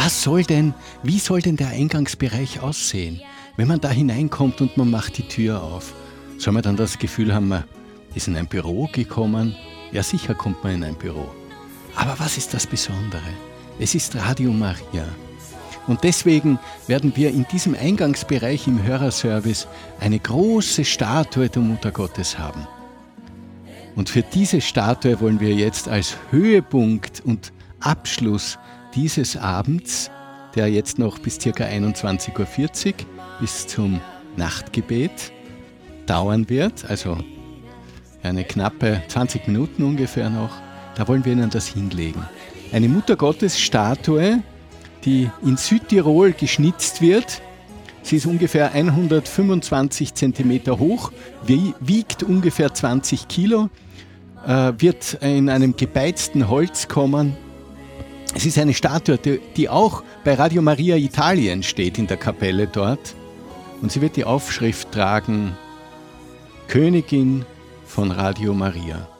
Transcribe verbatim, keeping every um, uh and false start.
was soll denn, wie soll denn der Eingangsbereich aussehen? Wenn man da hineinkommt und man macht die Tür auf, soll man dann das Gefühl haben, man ist in ein Büro gekommen? Ja, sicher kommt man in ein Büro. Aber was ist das Besondere? Es ist Radio Maria. Und deswegen werden wir in diesem Eingangsbereich im Hörerservice eine große Statue der Mutter Gottes haben. Und für diese Statue wollen wir jetzt als Höhepunkt und Abschluss dieses Abends, der jetzt noch bis ca. einundzwanzig Uhr vierzig bis zum Nachtgebet dauern wird, also eine knappe zwanzig Minuten ungefähr noch, da wollen wir Ihnen das hinlegen. Eine Mutter-Gottes-Statue, die in Südtirol geschnitzt wird. Sie ist ungefähr hundertfünfundzwanzig Zentimeter hoch, wiegt ungefähr zwanzig Kilo, äh, wird in einem gebeizten Holz kommen. Es ist eine Statue, die, die auch bei Radio Maria Italien steht, in der Kapelle dort. Und sie wird die Aufschrift tragen: Königin von Radio Maria.